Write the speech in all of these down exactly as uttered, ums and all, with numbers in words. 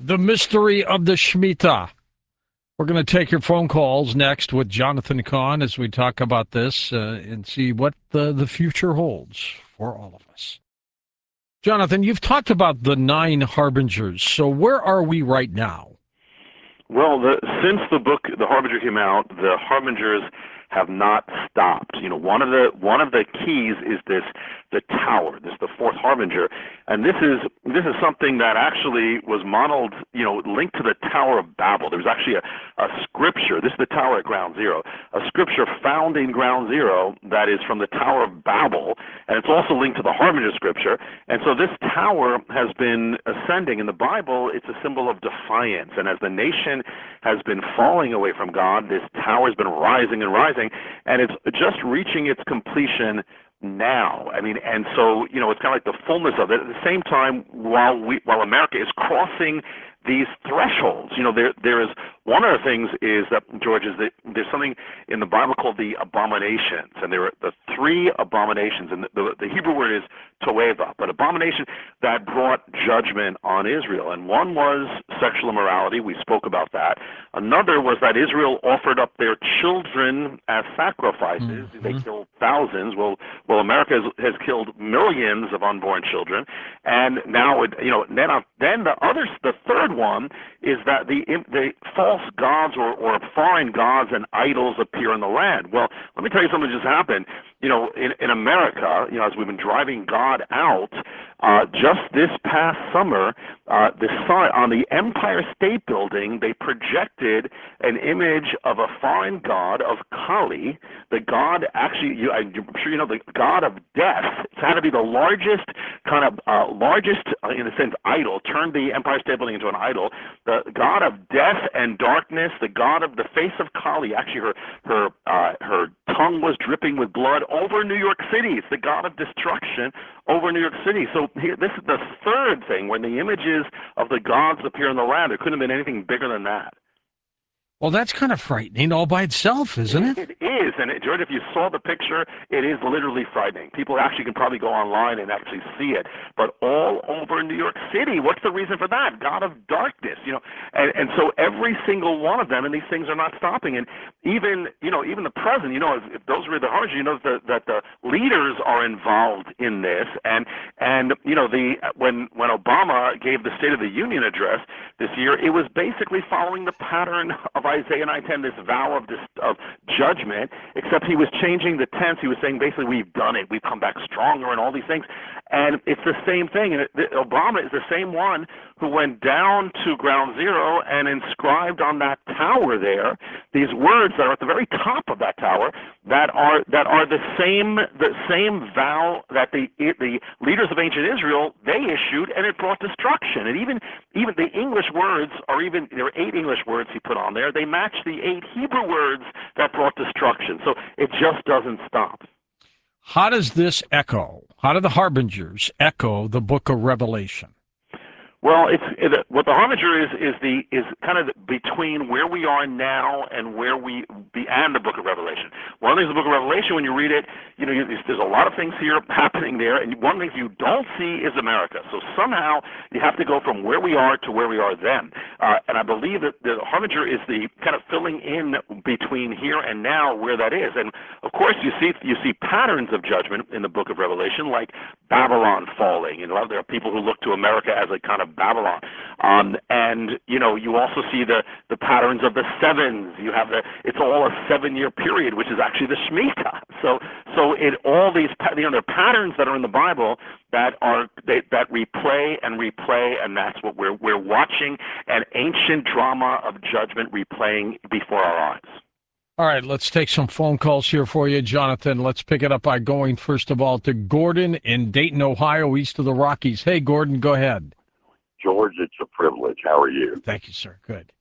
The mystery of the Shemitah. We're going to take your phone calls next with Jonathan Cahn as we talk about this uh, and see what the, the future holds for all of us. Jonathan, you've talked about the nine harbingers. So where are we right now? Well, the, since the book The Harbinger came out, the harbingers have not stopped. You know, one of the one of the keys is this the tower, this the fourth harbinger, and this is this is something that actually was modeled, you know, linked to the Tower of Babel. There was actually a, a scripture. This is the tower at Ground Zero, a scripture found in Ground Zero that is from the Tower of Babel, and it's also linked to the harbinger scripture. And so this tower has been ascending in the Bible. It's a symbol of defiance, and as the nation has been falling away from God, this tower has been rising and rising. And it's just reaching its completion now. I mean, and so, you know, it's kind of like the fullness of it. At the same time, while we, while America is crossing these thresholds, you know, there there is one of the things is that, George, is that there's something in the Bible called the abominations, and there are the three abominations, and the, the, the Hebrew word is toeva, but abomination that brought judgment on Israel. And one was sexual immorality. We spoke about that. Another was that Israel offered up their children as sacrifices. Mm-hmm. They killed thousands. Well, well, America has, has killed millions of unborn children, and now, it, you know, then then the others, the third one is that the the false gods or, or foreign gods and idols appear in the land. Well, let me tell you something that just happened. You know, in, in America, you know, as we've been driving God out, uh, just this past summer, uh, the sign on the Empire State Building, they projected an image of a foreign god of Kali, the god, actually, you, I'm sure you know, the god of death. It's had to be the largest, kind of uh, largest, uh, in a sense, idol, turned the Empire State Building into an idol. The god of death and darkness, the god of the face of Kali. Actually, her her uh, her tongue was dripping with blood over New York City. It's the god of destruction over New York City. So here, this is the third thing. When the images of the gods appear in the land, there couldn't have been anything bigger than that. Well, that's kind of frightening all by itself, isn't it? It is, and it, George, if you saw the picture, it is literally frightening. People actually can probably go online and actually see it. But all over New York City, what's the reason for that? God of darkness, you know. And and so every single one of them, and these things are not stopping. And even, you know, even the president, you know, if, if those were the hardest, you know, that that the leaders are involved in this. And and you know, the when when Obama gave the State of the Union address this year, it was basically following the pattern of Isaiah nine ten, this vow of, this, of judgment, except he was changing the tense. He was saying basically, we've done it, we've come back stronger and all these things. And it's the same thing. And it, the, Obama is the same one who went down to Ground Zero and inscribed on that tower there these words that are at the very top of that tower that are that are the same the same vow that the the leaders of ancient Israel, they issued, and it brought destruction. And even even the English words are even there are eight English words he put on there. They match the eight Hebrew words that brought destruction. So it just doesn't stop. How does this echo? How do the harbingers echo the book of Revelation? Well, it's it, what the harbinger is is the is kind of between where we are now and where we be and the Book of Revelation. One of the things in the Book of Revelation, when you read it, you know, you, there's a lot of things here happening there, and one of the things you don't see is America. So somehow you have to go from where we are to where we are then. Uh, and I believe that the harbinger is the kind of filling in between here and now where that is. And of course, you see you see patterns of judgment in the Book of Revelation, like Babylon falling. You know, there are people who look to America as a kind of Babylon. Um, and, you know, you also see the, the patterns of the sevens. You have the, it's all a seven-year period, which is actually the Shemitah. So, so it, all these, you know, there are patterns that are in the Bible that are, they, that replay and replay, and that's what we're, we're watching, an ancient drama of judgment replaying before our eyes. All right, let's take some phone calls here for you, Jonathan. Let's pick it up by going, first of all, to Gordon in Dayton, Ohio, east of the Rockies. Hey, Gordon, go ahead. George, it's a privilege. How are you? Thank you, sir. Good.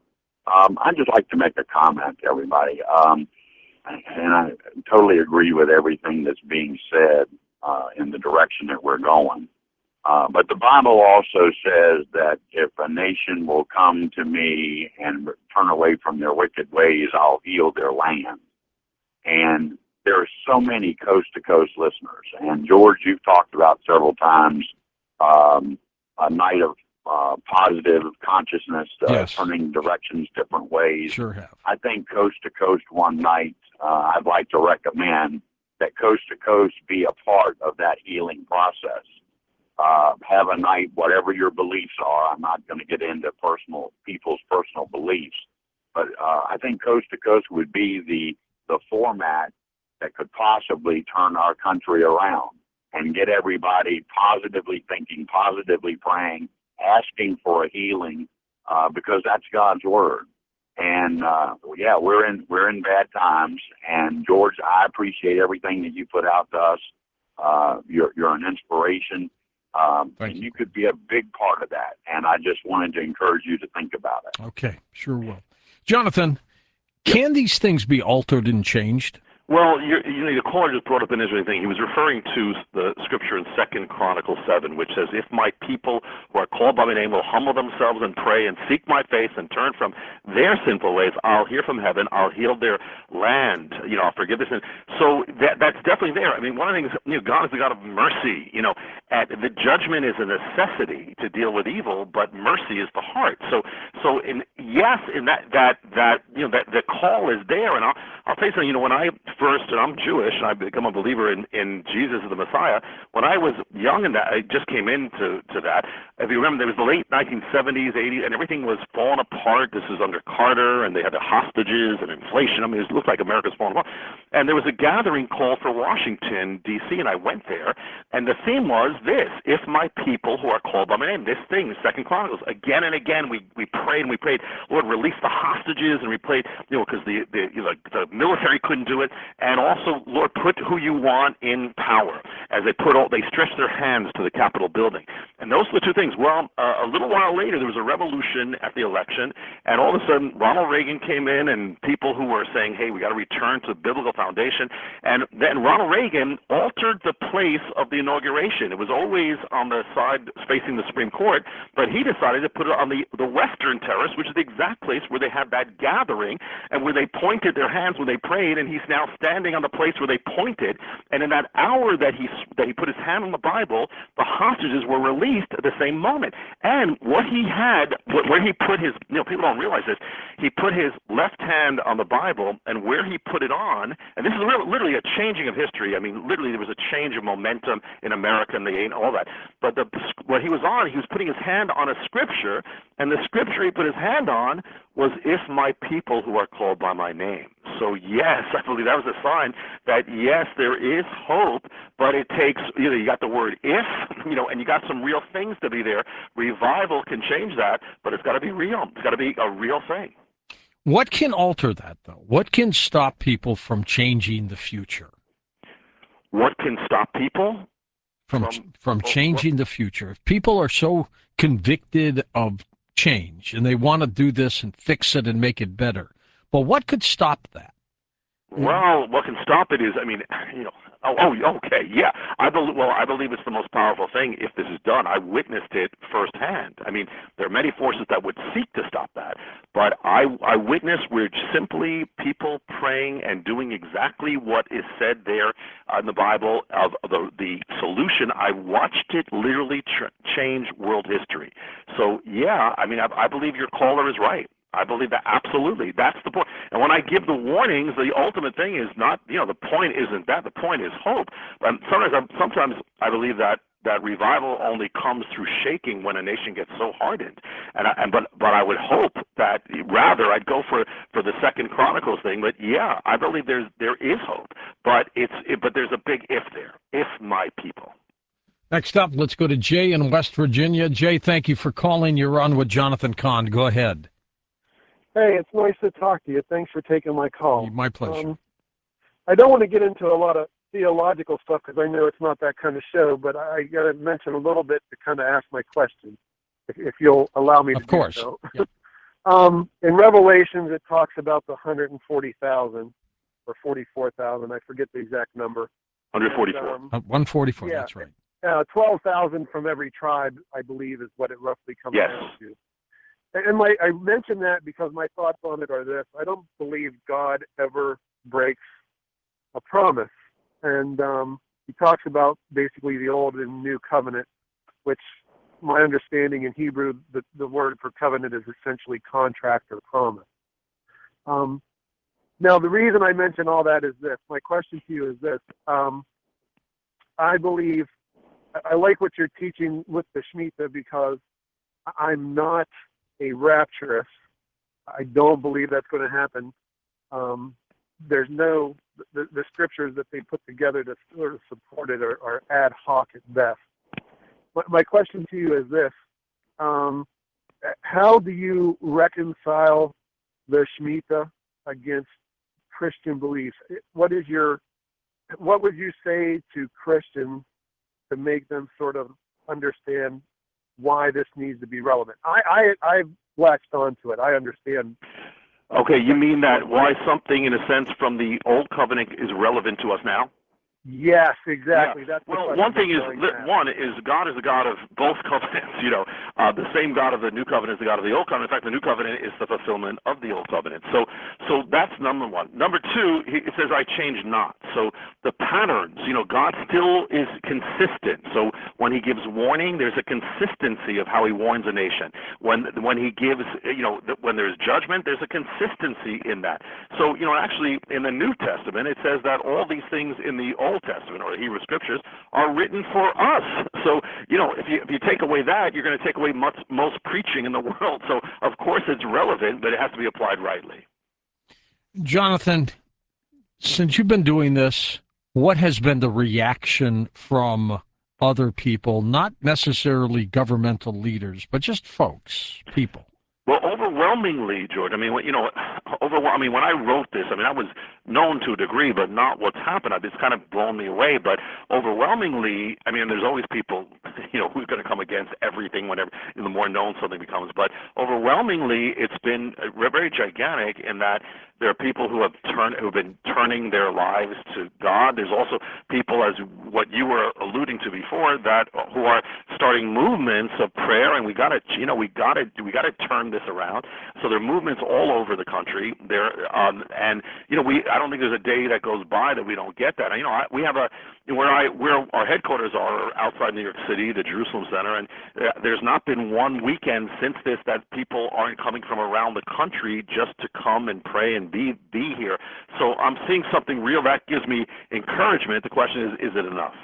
Um, I'd just like to make a comment to everybody. Um, and I totally agree with everything that's being said uh, in the direction that we're going. Uh, but the Bible also says that if a nation will come to me and turn away from their wicked ways, I'll heal their land. And there are so many coast-to-coast listeners. And, George, you've talked about several times um, a night of uh, positive consciousness, uh, Yes. turning directions different ways. Sure have. I think Coast to Coast one night, uh, I'd like to recommend that Coast to Coast be a part of that healing process. Uh, have a night, whatever your beliefs are. I'm not going to get into personal people's personal beliefs, but uh, I think Coast to Coast would be the the format that could possibly turn our country around and get everybody positively thinking, positively praying, asking for a healing, uh, because that's God's word. And uh, yeah, we're in we're in bad times. And George, I appreciate everything that you put out to us. Uh, you're you're an inspiration. Um, and you. you could be a big part of that. And I just wanted to encourage you to think about it. Okay, sure will. Jonathan, can these things be altered and changed? Well, you're, you know, the caller just brought up an interesting thing. He was referring to the scripture in Second Chronicles seven, which says, "If my people who are called by my name will humble themselves and pray and seek my face and turn from their sinful ways, I'll hear from heaven, I'll heal their land, you know, I'll forgive their sin." So that that's definitely there. I mean, one of the things, you know, God is the God of mercy. You know, and the judgment is a necessity to deal with evil, but mercy is the heart. So, so in yes, in that that that you know that the call is there, and I'll I'll tell you something. You know, when I first, and I'm Jewish, and I've become a believer in, in Jesus as the Messiah. When I was young, and that I just came into to that. If you remember, there was the late nineteen seventies, eighties, and everything was falling apart. This was under Carter, and they had the hostages and inflation. I mean, it looked like America's falling apart. And there was a gathering call for Washington, D C, and I went there, and the theme was this: "If my people who are called by my name," this thing, Second Chronicles. Again and again, we we prayed and we prayed, "Lord, release the hostages," and we prayed, you know, because the the you know, the military couldn't do it. And also, Lord, put who you want in power. As they put all, they stretched their hands to the Capitol building. And those were the two things. Well, uh, a little while later, there was a revolution at the election, and all of a sudden, Ronald Reagan came in, and people who were saying, "Hey, we got to return to the biblical foundation." And then Ronald Reagan altered the place of the inauguration. It was always on the side facing the Supreme Court, but he decided to put it on the, the Western Terrace, which is the exact place where they had that gathering and where they pointed their hands when they prayed, and he's now standing on the place where they pointed, and in that hour that he that he put his hand on the Bible, the hostages were released at the same moment. And what he had, where he put his, you know, people don't realize this, he put his left hand on the Bible, and where he put it on, and this is literally a changing of history. I mean, literally there was a change of momentum in America and the all that. But the what he was on, he was putting his hand on a scripture, and the scripture he put his hand on was, "If my people who are called by my name." So yes, I believe that was a sign that yes, there is hope, but it takes, you know, you got the word "if," you know, and you got some real things to be there. Revival can change that, but it's got to be real. It's got to be a real thing. What can alter that, though? What can stop people from changing the future? What can stop people from from, from changing the future? If people are so convicted of change and they want to do this and fix it and make it better, but what could stop that? Well, what can stop it is, I mean, you know, oh, oh okay, yeah. I believe, well, I believe it's the most powerful thing if this is done. I witnessed it firsthand. I mean, there are many forces that would seek to stop that, but I, I witnessed we're simply people praying and doing exactly what is said there in the Bible of the, the solution. I watched it literally tr- change world history. So, yeah, I mean, I, I believe your caller is right. I believe that absolutely. That's the point. And when I give the warnings, the ultimate thing is not, you know, the point isn't that. The point is hope. But sometimes, I'm, sometimes I believe that that revival only comes through shaking when a nation gets so hardened. And, I, and but but I would hope that rather I'd go for, for the Second Chronicles thing. But yeah, I believe there's there is hope. But it's it, but there's a big if there. If my people. Next up, let's go to Jay in West Virginia. Jay, thank you for calling. You're on with Jonathan Cahn. Go ahead. Hey, it's nice to talk to you. Thanks for taking my call. My pleasure. Um, I don't want to get into a lot of theological stuff because I know it's not that kind of show, but I got to mention a little bit to kind of ask my question, if, if you'll allow me to of course. do so. Yep. um, in Revelations, it talks about the one hundred forty thousand or forty-four thousand. I forget the exact number. one hundred forty-four. And, um, Uh, one forty-four, yeah, that's right. Uh, twelve thousand from every tribe, I believe, is what it roughly comes Yes. down to. And my, I mention that because my thoughts on it are this. I don't believe God ever breaks a promise. And um, he talks about basically the old and new covenant, which my understanding in Hebrew, the, the word for covenant is essentially contract or promise. Um, now, the reason I mention all that is this. My question to you is this. Um, I believe, I like what you're teaching with the Shemitah because I'm not a rapturist. I don't believe that's going to happen. Um, there's no, the, the scriptures that they put together to sort of support it are, are ad hoc at best. But my question to you is this. Um, how do you reconcile the Shemitah against Christian beliefs? What is your, what would you say to Christians to make them sort of understand why this needs to be relevant? I, I, I've latched onto it. I understand. Okay, you mean that why something, in a sense, from the Old Covenant is relevant to us now? Yes, exactly. Yeah. That's well, one thing is, one is God is the God of both covenants. You know, uh, the same God of the New Covenant is the God of the Old Covenant. In fact, the New Covenant is the fulfillment of the Old Covenant. So, so that's number one. Number two, he, it says, "I change not." So the patterns, you know, God still is consistent. So when He gives warning, there's a consistency of how He warns a nation. When when He gives, you know, when there's judgment, there's a consistency in that. So, you know, actually, in the New Testament, it says that all these things in the Old Testament or the Hebrew Scriptures are written for us. So, you know, if you if you take away that, you're going to take away much, most preaching in the world. So, of course, it's relevant, but it has to be applied rightly. Jonathan, since you've been doing this, what has been the reaction from other people, not necessarily governmental leaders, but just folks, people? Well, overwhelmingly, George, I mean, you know, over, I mean, when I wrote this, I mean, I was known to a degree, but not what's happened. It's kind of blown me away. But overwhelmingly, I mean, there's always people, you know, who's going to come against everything whenever the more known something becomes. But overwhelmingly, it's been very gigantic in that there are people who have turned, who've been turning their lives to God. There's also people, as what you were alluding to before, that who are starting movements of prayer, and we got to, you know, we got to, we got to turn this around. So there are movements all over the country. There, um, and you know, we, I don't think there's a day that goes by that we don't get that. And, you know, I, we have a where I where our headquarters are outside New York City, the Jerusalem Center, and uh, there's not been one weekend since this that people aren't coming from around the country just to come and pray and be be here. So I'm seeing something real that gives me encouragement. The question is, is it enough?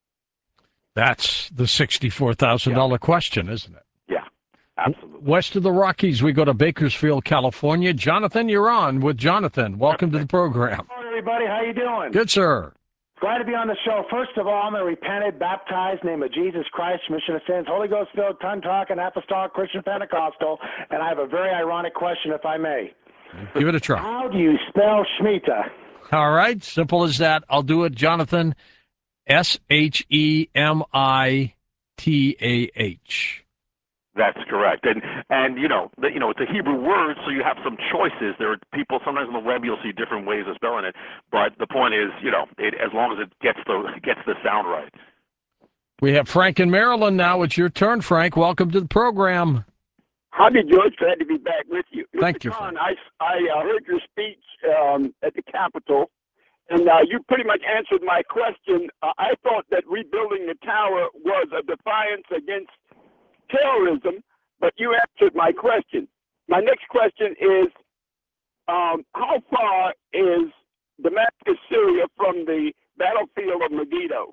That's the sixty-four thousand dollars yeah. question, isn't it? Yeah, absolutely. West of the Rockies, we go to Bakersfield, California. Jonathan, you're on with Jonathan. Welcome to the program. Hello, everybody. How you doing? Good, sir. Glad to be on the show. First of all, I'm a repented, baptized, name of Jesus Christ, remission of sins, Holy Ghost filled, tongue talking, apostolic, Christian, Pentecostal, and I have a very ironic question, if I may. Give it a try. How do you spell Shemitah? All right, simple as that. I'll do it, Jonathan. S H E M I T A H. That's correct, and and you know, the, you know, it's a Hebrew word, so you have some choices. There are people sometimes on the web you'll see different ways of spelling it, but the point is, you know, it, as long as it gets the gets the sound right. We have Frank in Maryland now. It's your turn, Frank. Welcome to the program. Howdy, George. Glad to be back with you. Thank Mister you, Kahn, Frank. I I uh, heard your speech um, at the Capitol, and uh, you pretty much answered my question. Uh, I thought that rebuilding the tower was a defiance against terrorism, but you answered my question. My next question is, um, how far is Damascus, Syria, from the battlefield of Megiddo?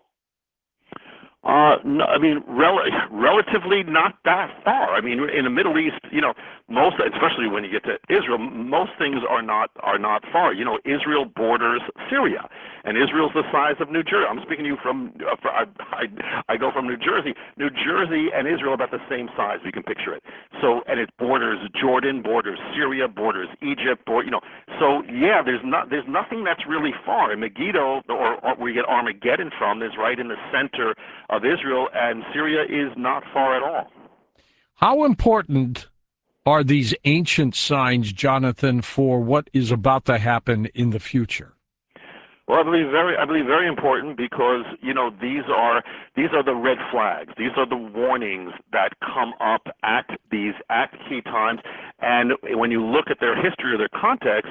Uh, no, I mean, rel- relatively not that far. I mean, in the Middle East, you know, most, especially when you get to Israel, most things are not are not far. You know, Israel borders Syria, and Israel's the size of New Jersey. I'm speaking to you from, uh, for, I, I, I go from New Jersey. New Jersey and Israel are about the same size. You can picture it. So, and it borders Jordan, borders Syria, borders Egypt, or, you know. So, yeah, there's not there's nothing that's really far. And Megiddo, or, or where you get Armageddon from, is right in the center of Israel, and Syria is not far at all. How important are these ancient signs, Jonathan, for what is about to happen in the future? Well, I believe very, I believe very important because, you know, these are these are the red flags. These are the warnings that come up at these at key times. And when you look at their history or their context,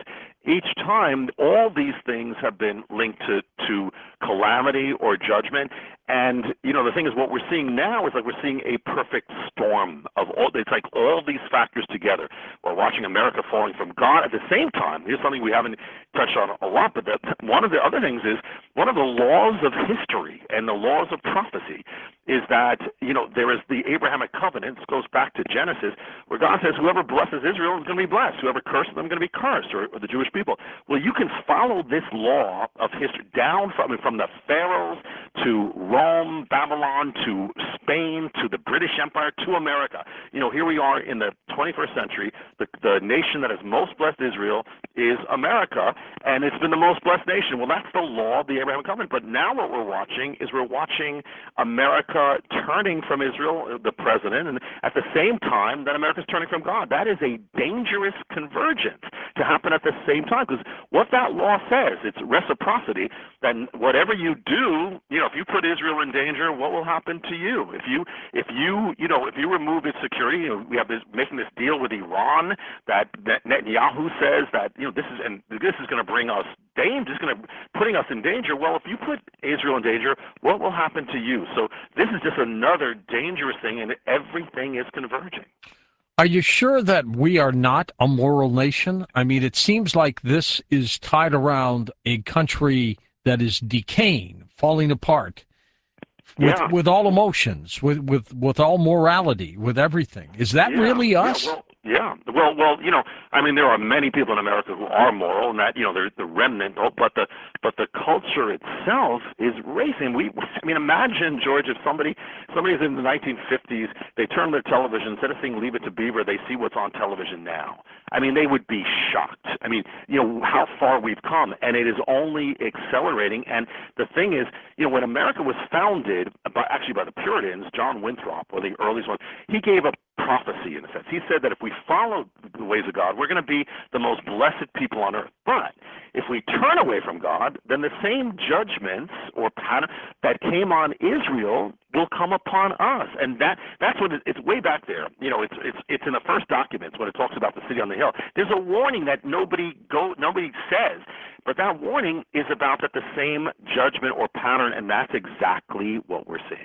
each time, all these things have been linked to, to calamity or judgment. And, you know, the thing is, what we're seeing now is like we're seeing a perfect storm of all, it's like all these factors together. We're watching America falling from God. At the same time, here's something we haven't touched on a lot, but that one of the other things is, one of the laws of history and the laws of prophecy is that, you know, there is the Abrahamic covenant. This goes back to Genesis, where God says, whoever blesses Israel is going to be blessed. Whoever curses them is going to be cursed, or, or the Jewish people. Well, you can follow this law of history down from, from the pharaohs to Rome, Babylon, to Spain, to the British Empire, to America. You know, here we are in the twenty-first century. The, the nation that has most blessed Israel is America, and it's been the most blessed nation. Well, that's the law of the Abrahamic covenant. But now what we're watching is we're watching America turning from Israel, the president, and at the same time that America's turning from God. That is a dangerous convergence to happen at the same time, because what that law says, it's reciprocity, that whatever you do, you know, if you put Israel in danger, what will happen to you? If you, if you, you know, if you remove its security, you know, we have this, making this deal with Iran that, that Netanyahu says that, you know, this is, and this is going to bring us danger, is going to, putting us in danger. Well, if you put Israel in danger, what will happen to you? So this is just another dangerous thing, and everything is converging. Are you sure that we are not a moral nation? I mean, it seems like this is tied around a country that is decaying, falling apart, with Yeah. with all emotions, with, with, with all morality, with everything. Is that Yeah. really us? Yeah, well, yeah. Well, well, you know, I mean, there are many people in America who are moral, and that, you know, they're the remnant. But the but the culture itself is racing. We, I mean, imagine, George, if somebody somebody's in the nineteen fifties, they turn their television, instead of saying "Leave It to Beaver," they see what's on television now. I mean, they would be shocked. I mean, you know, how far we've come, and it is only accelerating. And the thing is, you know, when America was founded, by, actually by the Puritans, John Winthrop, or the earliest one, he gave a prophecy in a sense. He said that if we follow the ways of God, we're going to be the most blessed people on earth. But if we turn away from God, then the same judgments or pattern that came on Israel will come upon us. And that that's what it, it's way back there. You know, it's it's it's in the first documents when it talks about the city on the hill. There's a warning that nobody go nobody says, but that warning is about that the same judgment or pattern, and that's exactly what we're seeing.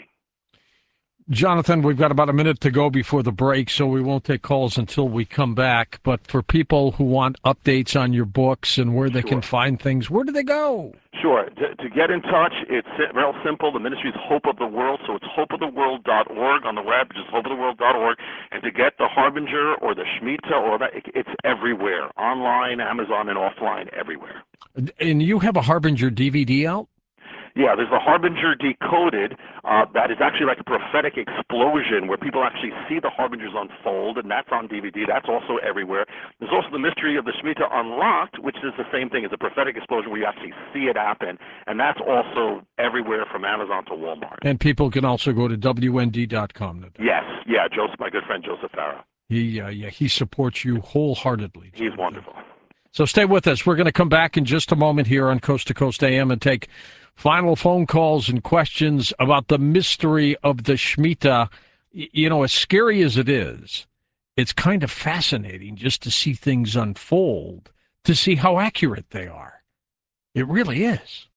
Jonathan, we've got about a minute to go before the break, so we won't take calls until we come back. But for people who want updates on your books and where they Sure. can find things, where do they go? Sure. To, to get in touch, it's real simple. The ministry is Hope of the World, so it's hope of the world dot org on the web, just hope of the world dot org. And to get the Harbinger or the Shemitah or that, it's everywhere, online, Amazon, and offline, everywhere. And you have a Harbinger D V D out? Yeah, there's the Harbinger Decoded. Uh, that is actually like a prophetic explosion where people actually see the Harbingers unfold, and that's on D V D. That's also everywhere. There's also the Mystery of the Shemitah Unlocked, which is the same thing. It's a prophetic explosion where you actually see it happen, and that's also everywhere from Amazon to Walmart. And people can also go to W N D dot com. Yes, yeah, Joseph, my good friend Joseph Farah. He, uh, yeah, he supports you wholeheartedly. He's wonderful. So stay with us. We're going to come back in just a moment here on Coast to Coast A M and take final phone calls and questions about the mystery of the Shemitah. You know, as scary as it is, it's kind of fascinating just to see things unfold, to see how accurate they are. It really is.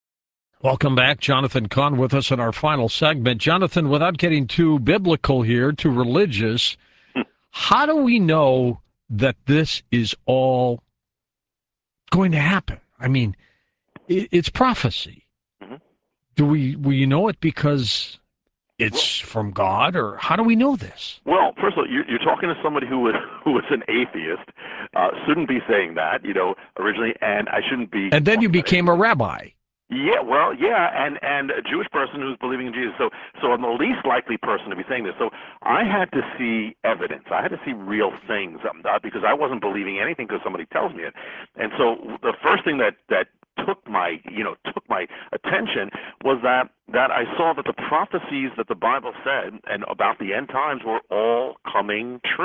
Welcome back. Jonathan Cahn with us in our final segment. Jonathan, without getting too biblical here, too religious, how do we know that this is all going to happen? I mean, it's prophecy. Mm-hmm. Do we we know it because it's from God, or how do we know this? Well, first of all, you're, you're talking to somebody who was who was an atheist. Uh, shouldn't be saying that, you know, originally, and I shouldn't be. And then you became a rabbi. Yeah, well, yeah, and and a Jewish person who's believing in Jesus. So, so I'm the least likely person to be saying this. So I had to see evidence. I had to see real things um, uh, because I wasn't believing anything because somebody tells me it. And so the first thing that that took my you know took my attention was that that I saw that the prophecies that the Bible said and about the end times were all coming true.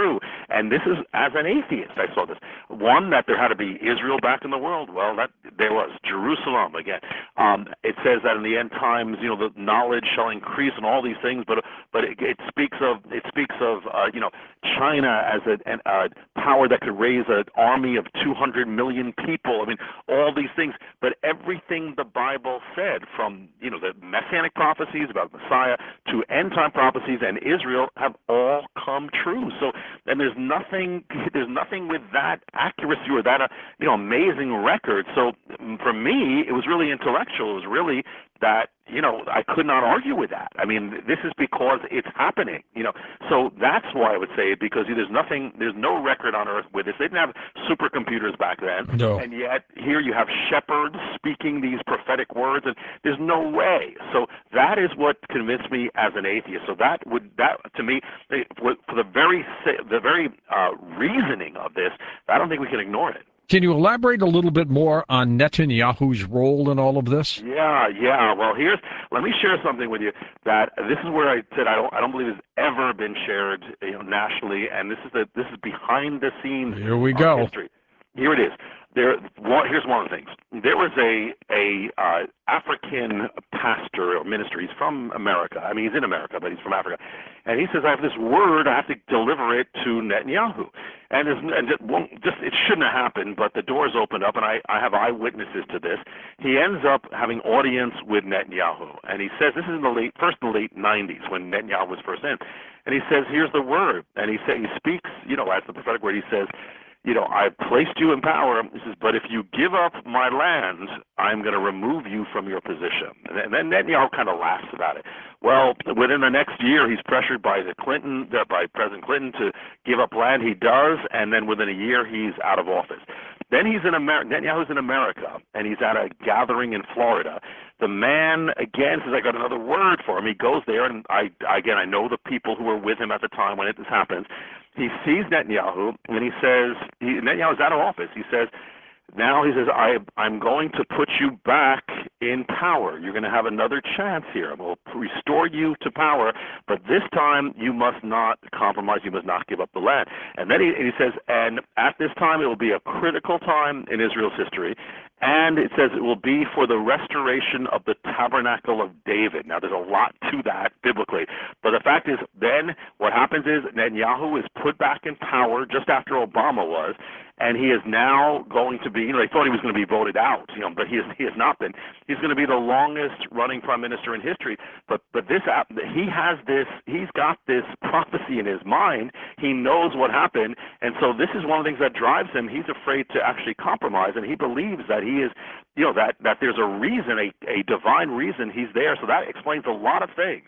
And this is, as an atheist, I saw this. One, that there had to be Israel back in the world. Well, that there was. Jerusalem, again. Um, it says that in the end times, you know, the knowledge shall increase and all these things, but but it, it speaks of, it speaks of uh, you know, China as a an, uh, power that could raise an army of two hundred million people. I mean, all these things. But everything the Bible said, from, you know, the messianic prophecies about Messiah to end-time prophecies and Israel, have all come true. So, and there's nothing, there's nothing with that accuracy or that, uh, you know, amazing record. So, for me, it was really intellectual. It was really that, you know, I could not argue with that. I mean, this is because it's happening, you know. So that's why I would say it, because there's nothing, there's no record on earth with this. They didn't have supercomputers back then. No. And yet here you have shepherds speaking these prophetic words, and there's no way. So that is what convinced me as an atheist. So that would, that to me, for the very, the very uh, reasoning of this, I don't think we can ignore it. Can you elaborate a little bit more on Netanyahu's role in all of this? Yeah, yeah. Well, here's, let me share something with you that this is where I said I don't, I don't believe it's ever been shared, you know, nationally, and this is the, this is behind the scenes. Here we go. History. Here it is. There, one, here's one of the things. There was a a uh, African pastor or minister. He's from America. I mean, he's in America, but he's from Africa. And he says, I have this word. I have to deliver it to Netanyahu. And, and it, won't, just it shouldn't have happened, but the doors opened up, and I, I have eyewitnesses to this. He ends up having audience with Netanyahu, and he says, this is in the late, first in the late nineties when Netanyahu was first in. And he says, here's the word. And he say, he speaks, you know, as the prophetic word. He says, you know, I've placed you in power. He says, but if you give up my land, I'm going to remove you from your position. And then Netanyahu kind of laughs about it. Well, within the next year, he's pressured by the Clinton, uh, by President Clinton to give up land. He does, and then within a year, he's out of office. Then he's in America. Netanyahu's in America, and he's at a gathering in Florida. The man, again, says, I got another word for him. He goes there, and I, again, I know the people who were with him at the time when it, this happens. He sees Netanyahu, and he says, he, Netanyahu's out of office. He says, now he says, I, I'm going to put you back in power. You're going to have another chance here. We'll restore you to power, but this time you must not compromise. You must not give up the land. And then he, he says, and at this time it will be a critical time in Israel's history. And it says it will be for the restoration of the tabernacle of David. Now, there's a lot to that biblically. But the fact is, then what happens is Netanyahu is put back in power just after Obama was, and he is now going to be, you know, they thought he was going to be voted out, you know, but he, is, he has not been. He's going to be the longest running prime minister in history. But but this, he has this, he's got this prophecy in his mind. He knows what happened. And so this is one of the things that drives him. He's afraid to actually compromise, and he believes that he is, you know, that, that there's a reason, a, a divine reason he's there. So that explains a lot of things.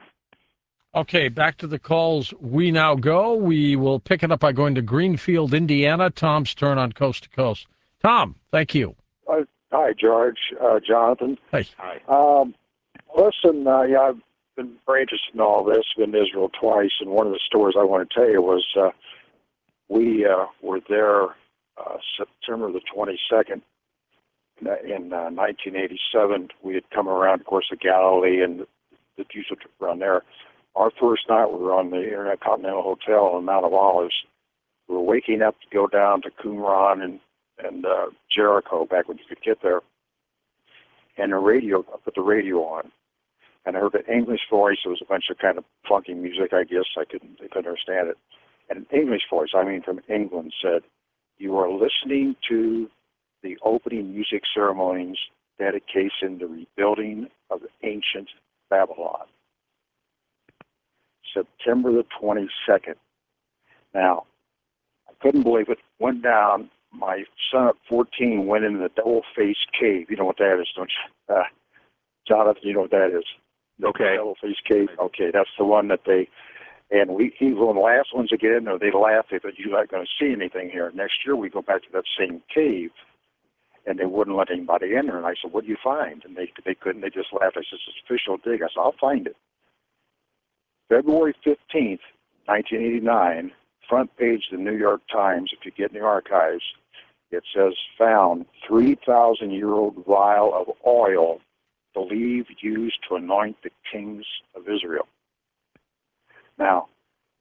Okay, back to the calls we now go. We will pick it up by going to Greenfield, Indiana. Tom's turn on Coast to Coast. Tom, thank you. Uh, hi, George. Uh, Jonathan. Hey. Hi. Um, listen, uh, yeah, I've been very interested in all this. Been to Israel twice, and one of the stories I want to tell you was uh, we uh, were there uh, September the twenty-second in uh, nineteen eighty-seven. We had come around, of course, to Galilee and the Jews around there. Our first night, we were on the Intercontinental Hotel on Mount of Olives. We were waking up to go down to Qumran and and uh, Jericho back when you could get there. And the radio, I put the radio on, and I heard an English voice. It was a bunch of kind of funky music, I guess. I couldn't, I couldn't understand it. And an English voice, I mean from England, said, "You are listening to the opening music ceremonies dedication the rebuilding of ancient Babylon." September the twenty-second. Now, I couldn't believe it. Went down. My son at fourteen went into the double-faced cave. You know what that is, don't you? Uh, Jonathan, you know what that is? The Okay. Double-faced cave. Okay, that's the one that they, and we, he was one of the last ones to get in there. They laughed. They thought, you're not going to see anything here. Next year, we go back to that same cave, and they wouldn't let anybody in there. And I said, what do you find? And they they couldn't. They just laughed. I said, it's official dig. I said, I'll find it. February fifteenth, nineteen eighty-nine, front page of the New York Times, if you get in the archives, it says, found three thousand year old vial of oil believed used to anoint the kings of Israel. Now,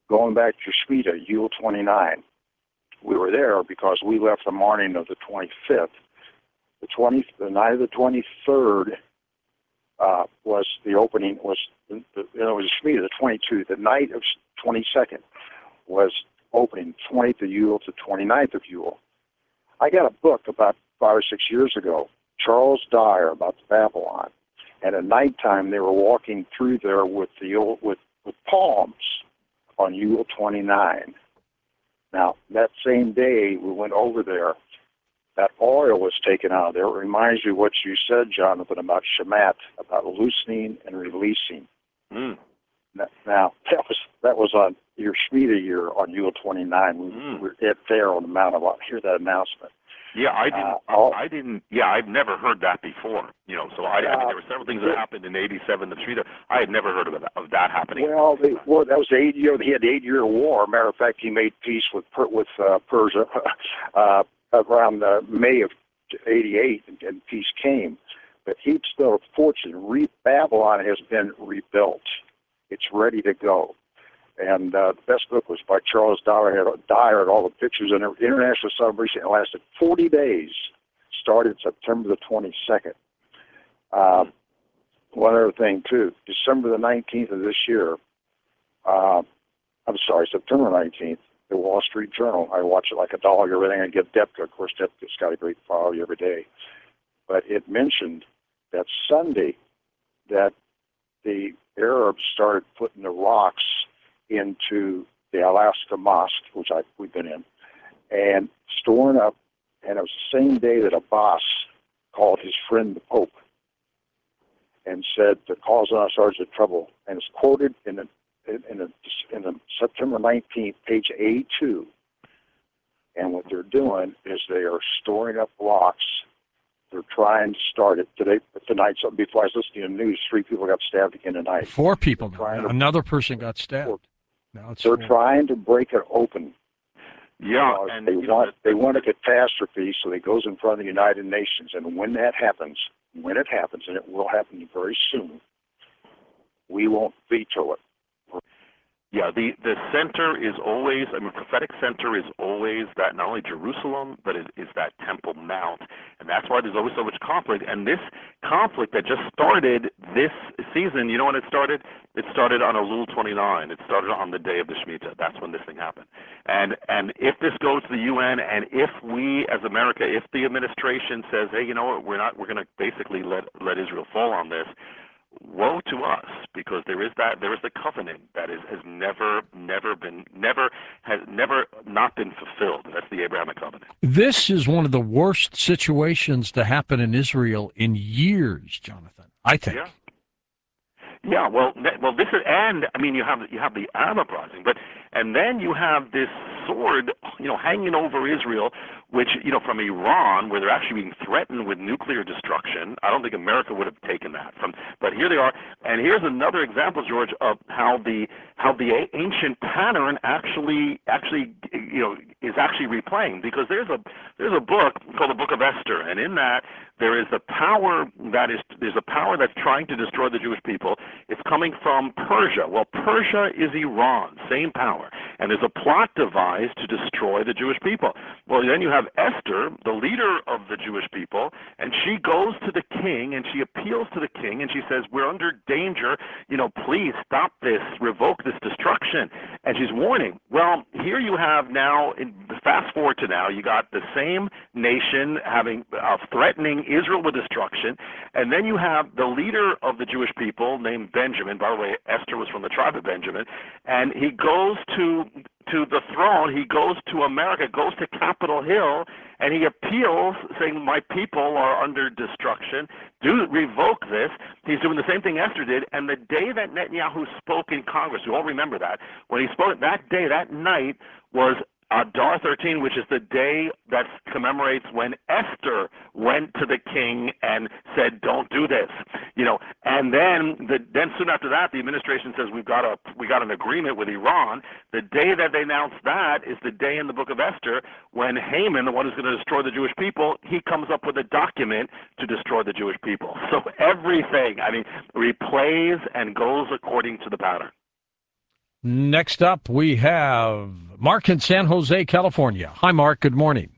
going back to Shemitah, Yule twenty-nine. We were there because we left the morning of the twenty-fifth. The twenty, the night of the twenty-third uh, was the opening. Was the, the, it was Shemitah, the twenty-second. The night of twenty-second was opening. twentieth of Yule to twenty-ninth of Yule. I got a book about five or six years ago, Charles Dyer, about the Babylon, and at nighttime they were walking through there with the old, with with palms on Yule twenty-nine. Now that same day we went over there. That oil was taken out of there. It reminds you what you said, Jonathan, about Shemat, about loosening and releasing. Mm. Now, that was that was on your Shemitah year on Yule twenty-nine. We Mm. were there on the Mount of Olives. Hear that announcement. Yeah, I didn't. Uh, all, I didn't. Yeah, I've never heard that before. You know, so I, uh, I mean, there were several things that happened in eighty-seven. The Shemitah. I had never heard of that, of that happening. Well, they, well, that was the eight year. He had the eight-year war. Matter of fact, he made peace with with uh, Persia uh, around uh, May of eighty-eight, and, and peace came. But he'd still fortunate. Re- Babylon has been rebuilt. It's ready to go. And uh, the best book was by Charles Dyer. Had Dyer and all the pictures and the international celebration. It lasted forty days. Started September the twenty-second. Uh, one other thing too, December the nineteenth of this year. Uh, I'm sorry, September nineteenth. The Wall Street Journal. I watch it like a dog. Everything I get Depka. Of course, Depka's got a great follow you every day. But it mentioned that Sunday that the Arabs started putting the rocks into the Alaska Mosque, which I, we've been in, and storing up. And it was the same day that Abbas called his friend the Pope and said to cause us ours of trouble. And it's quoted in the in the in the September nineteenth, page eighty-two. And what they're doing is they are storing up rocks. They're trying to start it today. Tonight, so before I was listening to the news, three people got stabbed again tonight. Four people. Trying to- Another person got stabbed. Now it's They're four. trying to break it open. Yeah, because and they you know, want the- they want a catastrophe, so they goes in front of the United Nations, and when that happens, when it happens, and it will happen very soon, we won't veto it. Yeah, the, the center is always, I mean, prophetic center is always that, not only Jerusalem, but it is that Temple Mount. And that's why there's always so much conflict. And this conflict that just started this season, you know when it started? It started on Elul twenty-nine. It started on the day of the Shemitah. That's when this thing happened. And and if this goes to the U N, and if we as America, if the administration says, hey, you know what, we're not, we're going to basically let let Israel fall on this, woe to us, because there is that there is the covenant that is has never never been never has never not been fulfilled. That's the Abrahamic covenant. This is one of the worst situations to happen in Israel in years, Jonathan. I think. Yeah. Yeah, well, th- well, this is, and I mean, you have you have the Arab uprising, but and then you have this sword, you know, hanging over Israel, which, you know, from Iran, where they're actually being threatened with nuclear destruction. I don't think America would have taken that from, but here they are. And here's another example, George, of how the how the a- ancient pattern actually actually you know is actually replaying, because there's a there's a book called the Book of Esther, and in that there is a power that is there's a power that's trying to destroy the Jewish people. It's coming from Persia. Well, Persia is Iran, same power, and there's a plot devised to destroy the Jewish people. Well, then you have Esther, the leader of the Jewish people, and she goes to the king and she appeals to the king and she says, we're under danger, you know, please stop this, revoke this destruction. And she's warning. Well, here you have now, in, fast forward to now, you got the same nation having uh, threatening Israel with destruction, and then you have the leader of the Jewish people named Benjamin. By the way, Esther was from the tribe of Benjamin, and he goes to to the throne, he goes to America, goes to Capitol Hill, and he appeals, saying, my people are under destruction, do revoke this. He's doing the same thing Esther did, and the day that Netanyahu spoke in Congress, we all remember that, when he spoke that day, that night, was Adar thirteen, which is the day that commemorates when Esther went to the king and said, "Don't do this," you know. And then, the, then soon after that, the administration says we've got a we got an agreement with Iran. The day that they announced that is the day in the Book of Esther when Haman, the one who's going to destroy the Jewish people, he comes up with a document to destroy the Jewish people. So everything, I mean, replays and goes according to the pattern. Next up, we have Mark in San Jose, California. Hi, Mark. Good morning.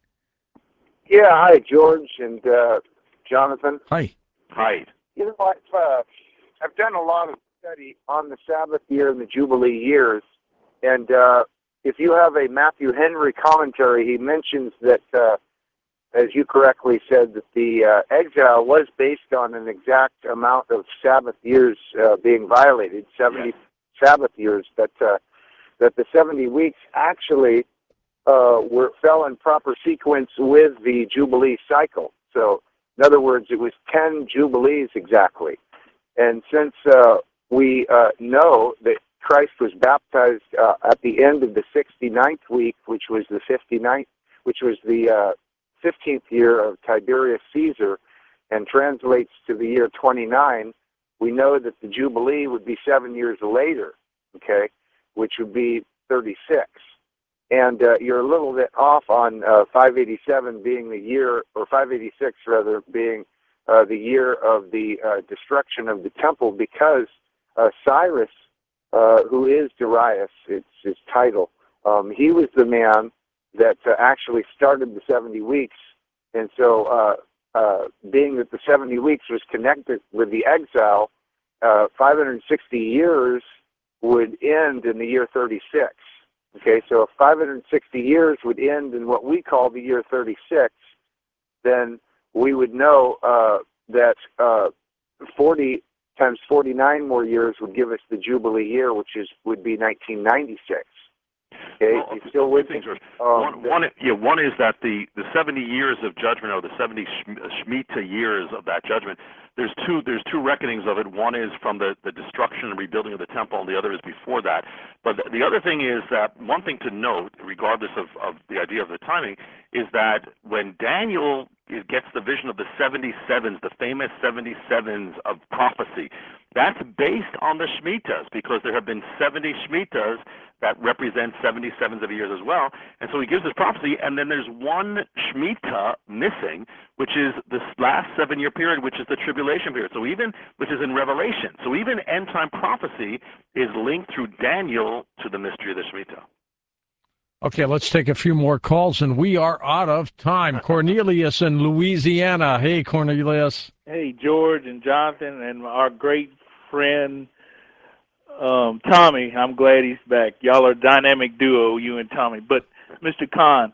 Yeah, hi, George and uh, Jonathan. Hi. Hi. You know, I've, uh, I've done a lot of study on the Sabbath year and the Jubilee years, and uh, if you have a Matthew Henry commentary, he mentions that, uh, as you correctly said, that the uh, exile was based on an exact amount of Sabbath years uh, being violated, seventy yes. Sabbath years, that uh, that the seventy weeks actually uh, were fell in proper sequence with the Jubilee cycle. So, in other words, it was ten Jubilees exactly. And since uh, we uh, know that Christ was baptized uh, at the end of the sixty-ninth week, which was the fifty-ninth, which was the uh, fifteenth year of Tiberius Caesar, and translates to the year twenty-nine, we know that the Jubilee would be seven years later, okay, which would be thirty-six. And uh, you're a little bit off on uh, five eighty-seven being the year, or five eighty-six rather, being uh, the year of the uh, destruction of the temple, because uh, Cyrus, uh, who is Darius, it's his title, um, he was the man that uh, actually started the seventy weeks. And so uh, uh, being that the seventy weeks was connected with the exile, uh, five hundred sixty years would end in the year thirty-six. Okay, so if five hundred sixty years would end in what we call the year thirty-six, then we would know uh, that uh, forty times forty-nine more years would give us the Jubilee year, which is would be nineteen ninety-six. Okay, well, you still with things me? Are, um, one, one, yeah, one is that the, the seventy years of judgment, or the seventy Shemitah years of that judgment, there's two there's two reckonings of it. One is from the, the destruction and rebuilding of the temple, and the other is before that. But the, the other thing is that one thing to note, regardless of, of the idea of the timing, is that when Daniel gets the vision of the seventy-sevens, the famous seventy-sevens of prophecy, that's based on the Shemitahs, because there have been seventy Shemitahs that represent seventy-sevens of years as well. And so he gives this prophecy, and then there's one Shemitah missing, which is this last seven-year period, which is the tribulation period. So even, which is in Revelation. So even end-time prophecy is linked through Daniel to the mystery of the Shemitah. Okay, let's take a few more calls, and we are out of time. Cornelius in Louisiana. Hey, Cornelius. Hey, George and Jonathan and our great friend um, Tommy. I'm glad he's back. Y'all are a dynamic duo, you and Tommy. But, Mister Khan,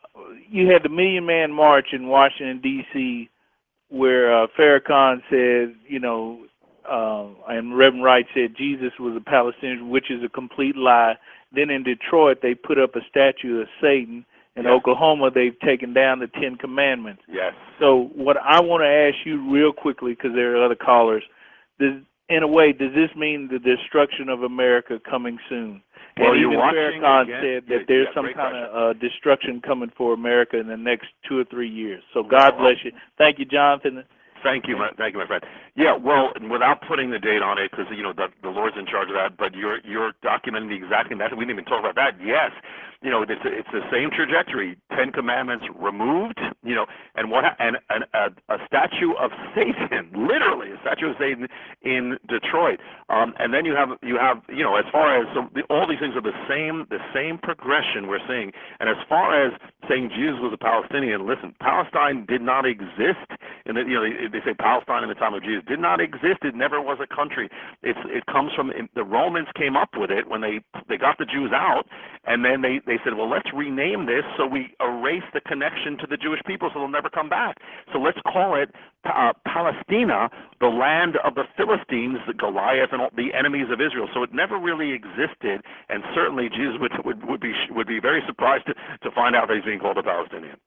you had the Million Man March in Washington, D C, where uh, Farrakhan said, you know, uh, and Reverend Wright said Jesus was a Palestinian, which is a complete lie. Then in Detroit, they put up a statue of Satan. In yes. Oklahoma, they've taken down the Ten Commandments. Yes. So what I want to ask you real quickly, because there are other callers, does, in a way, does this mean the destruction of America coming soon? Well, and you're even watching Farrakhan again, said that yeah, there's yeah, some kind question. of uh, destruction coming for America in the next two or three years. So God bless you. Thank you, Jonathan. Thank you, my, thank you, my friend. Yeah, well, without putting the date on it, because you know the, the Lord's in charge of that, but you're you're documenting the exact thing. That we didn't even talk about that. Yes, you know it's a, it's the same trajectory. Ten Commandments removed, you know, and what and, and a, a statue of Satan, literally a statue of Satan in Detroit. Um, and then you have you have you know as far as so the, all these things are the same the same progression we're seeing. And as far as saying Jesus was a Palestinian, listen, Palestine did not exist in the you know. They, They say Palestine in the time of Jesus did not exist. It never was a country. It's, it comes from the Romans came up with it when they they got the Jews out, and then they, they said, well, let's rename this so we erase the connection to the Jewish people so they'll never come back. So let's call it uh, Palestina, the land of the Philistines, the Goliath, and all, the enemies of Israel. So it never really existed, and certainly Jesus would would, would be would be very surprised to, to find out that he's being called a Palestinian.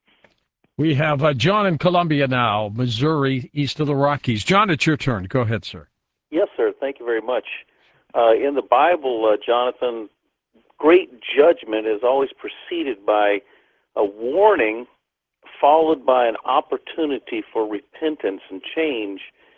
We have uh, John in Columbia now, Missouri, east of the Rockies. John, it's your turn. Go ahead, sir. Yes, sir. Thank you very much. Uh, in the Bible, uh, Jonathan, great judgment is always preceded by a warning followed by an opportunity for repentance and change.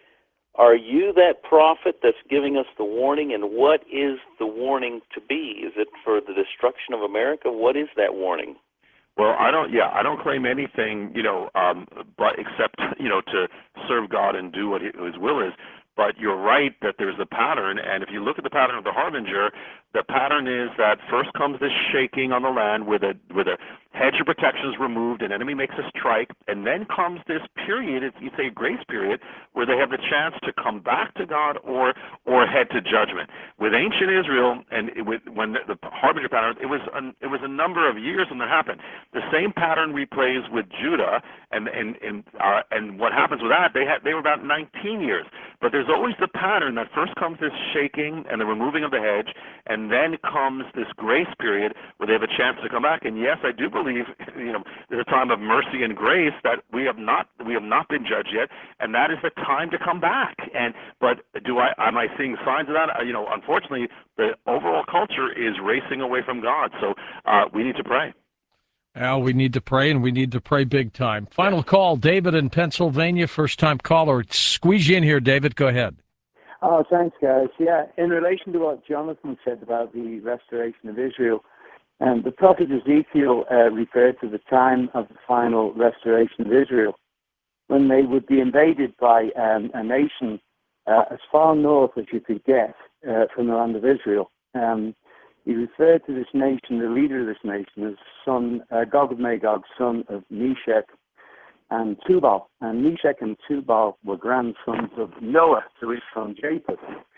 Are you that prophet that's giving us the warning, and what is the warning to be? Is it for the destruction of America? What is that warning? Well, I don't. Yeah, I don't claim anything, you know, um, but except you know to serve God and do what His will is. But you're right that there's a pattern, and if you look at the pattern of the harbinger, the pattern is that first comes this shaking on the land with a with a hedge of protection is removed, an enemy makes a strike, and then comes this period, it's, you say grace period, where they have the chance to come back to God or or head to judgment. With ancient Israel, and it, with, when the, the harbinger pattern, it was an, it was a number of years when that happened. The same pattern replays with Judah, and and and uh, and what happens with that? They had they were about nineteen years, but there's always the pattern that first comes this shaking and the removing of the hedge, and then comes this grace period where they have a chance to come back. And yes, I do believe, you know, there's a time of mercy and grace that we have not we have not been judged yet, and that is the time to come back. And but do I am I seeing signs of that? Uh, you know, unfortunately, the overall culture is racing away from God. So uh, we need to pray. Well, we need to pray, and we need to pray big time. Final call, David in Pennsylvania, first-time caller. Squeeze you in here, David. Go ahead. Oh, thanks, guys. Yeah, in relation to what Jonathan said about the restoration of Israel, um, the prophet Ezekiel uh, referred to the time of the final restoration of Israel, when they would be invaded by um, a nation uh, as far north as you could get uh, from the land of Israel. Um, he referred to this nation, the leader of this nation, as son, uh, Gog of Magog, son of Meshech and Tubal. And Meshech and Tubal were grandsons of Noah, to his son Japheth.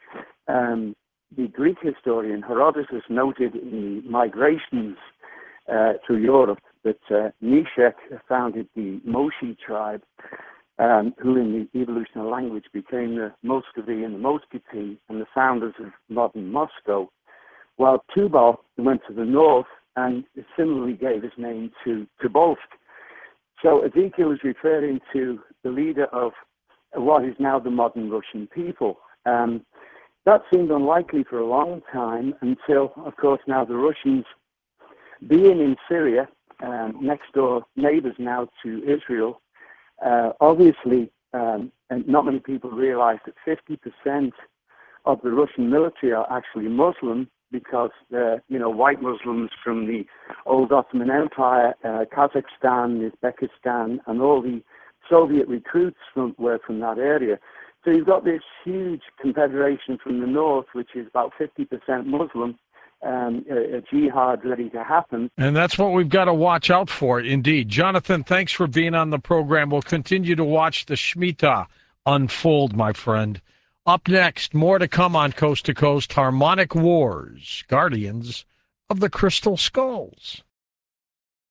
Um, the Greek historian Herodotus noted in the migrations uh, through Europe that uh, Meshech founded the Moshi tribe, um, who in the evolution of language became the Muscovy and the Muscati and the founders of modern Moscow, while Tubal went to the north and similarly gave his name to Tobolsk. So Ezekiel is referring to the leader of what is now the modern Russian people. Um, that seemed unlikely for a long time until, of course, now the Russians, being in Syria, um, next door neighbors now to Israel, uh, obviously, um, and not many people realize that fifty percent of the Russian military are actually Muslim, because uh, you know, white Muslims from the old Ottoman Empire, uh, Kazakhstan, Uzbekistan, and all the Soviet recruits from, were from that area. So you've got this huge confederation from the north, which is about fifty percent Muslim, um, a, a jihad ready to happen. And that's what we've got to watch out for, indeed. Jonathan, thanks for being on the program. We'll continue to watch the Shemitah unfold, my friend. Up next, more to come on Coast to Coast, Harmonic Wars, Guardians of the Crystal Skulls.